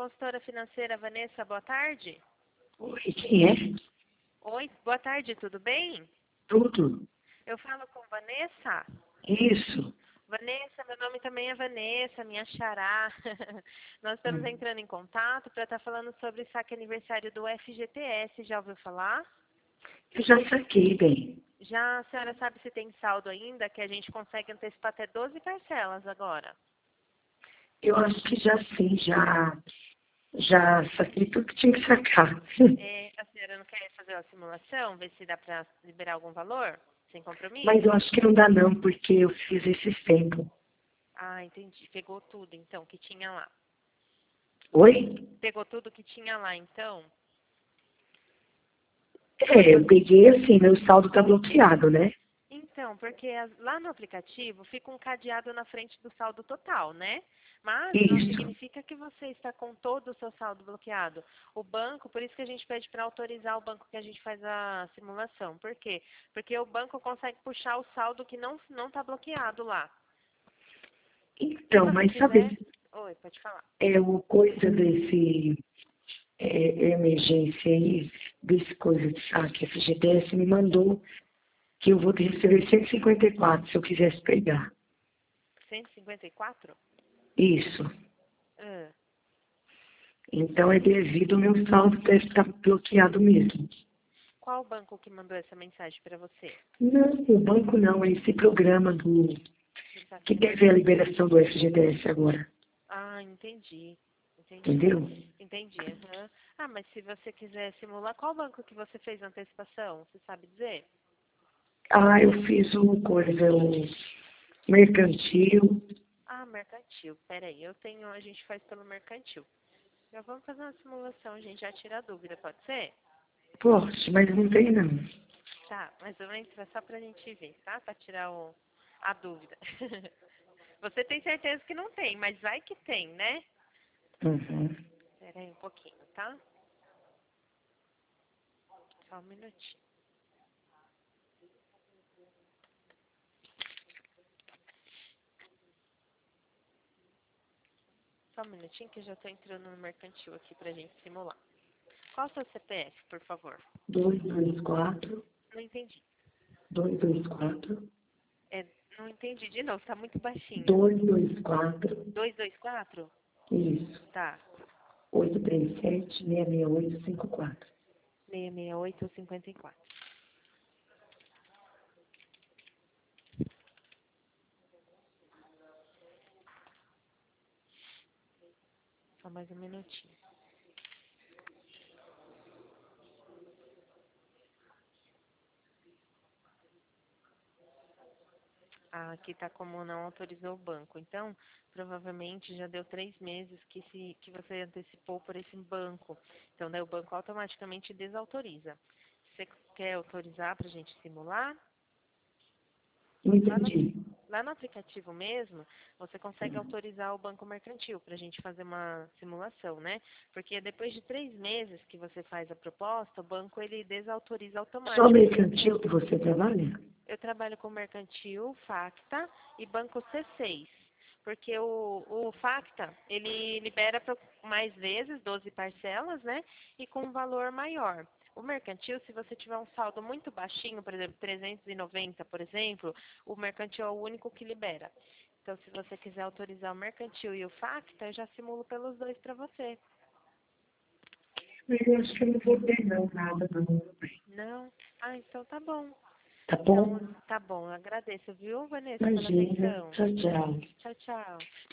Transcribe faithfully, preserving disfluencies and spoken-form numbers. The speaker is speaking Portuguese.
consultora financeira Vanessa, boa tarde. Oi, quem é? Oi, boa tarde, tudo bem? Tudo. Eu falo com Vanessa. Isso. Vanessa, meu nome também é Vanessa, minha xará. Nós estamos Hum. entrando em contato para estar falando sobre o saque aniversário do F G T S. Já ouviu falar? Eu já saquei, bem. Já a senhora sabe se tem saldo ainda, que a gente consegue antecipar até doze parcelas agora. Eu acho que já sim, já, já saquei tudo que tinha que sacar. É, a senhora não quer fazer uma simulação, ver se dá para liberar algum valor, sem compromisso? Mas eu acho que não dá não, porque eu fiz esses tempos. Ah, entendi. Pegou tudo, então, que tinha lá. Oi? Pegou tudo que tinha lá, então? É, eu peguei assim, meu saldo tá bloqueado, né? Então, porque as- lá no aplicativo fica um cadeado na frente do saldo total, né? Mas não Isso. significa que você está com todo o seu saldo bloqueado. O banco, por isso que a gente pede para autorizar o banco que a gente faz a simulação. Por quê? Porque o banco consegue puxar o saldo que não não está bloqueado lá. Se Então, você mas quiser... sabe, Oi, pode falar. é o coisa desse é, emergência aí, desse coisa de saque, F G T S me mandou que eu vou receber cento e cinquenta e quatro se eu quisesse pegar. cento e cinquenta e quatro? Isso. Ah, Então é devido ao meu saldo deve estar bloqueado mesmo. qual banco que mandou essa mensagem para você? Não, o banco não, é esse programa do Do saque que teve a aniversário. liberação do F G T S agora. Ah, entendi. Entendi. Entendeu? Entendi. Aham. Ah, mas se você quiser simular, qual banco que você fez a antecipação? Você sabe dizer? Ah, eu fiz o coisa, o mercantil. Ah, mercantil. Peraí, eu tenho, a gente faz pelo mercantil. Já vamos fazer uma simulação, gente, já tira a dúvida, pode ser? Poxa, mas não tem não. Tá, mas eu vou entrar só pra gente ver, tá? Pra tirar o, a dúvida. Você tem certeza que não tem, mas vai que tem, né? Uhum. Peraí um pouquinho, tá? Só um minutinho. Só um minutinho que eu já tô entrando no mercantil aqui pra gente simular. Qual o seu C P F, por favor? dois dois quatro, Não entendi. dois dois quatro, É, não entendi de novo, tá muito baixinho. dois dois quatro, dois dois quatro? isso, Tá. oito três sete, seis seis oito, cinco quatro. seis seis oito cinquenta e quatro. Só mais um minutinho. Ah, aqui tá como não autorizou o banco. Então, provavelmente já deu três meses que, se, que você antecipou por esse banco. Então, daí o banco automaticamente desautoriza. Você quer autorizar pra gente simular? Não Lá no, entendi. lá no aplicativo mesmo, você consegue autorizar o banco mercantil para a gente fazer uma simulação, né? Porque depois de três meses que você faz a proposta, o banco ele desautoriza Só automaticamente. mercantil que você trabalha? Eu trabalho com mercantil, Facta e banco C seis. Porque o, o Facta, ele libera pra mais vezes, doze parcelas, né? E com um valor maior. O mercantil, se você tiver um saldo muito baixinho, por exemplo, trezentos e noventa, por exemplo, o mercantil é o único que libera. Então, se você quiser autorizar o mercantil e o Facta, eu já simulo pelos dois para você. Eu acho que eu não vou ter não, nada não. Não? Ah, então tá bom. Tá Então, bom? tá bom. Eu agradeço, viu, Vanessa, pela Imagina. atenção. Tchau, tchau. Tchau, tchau.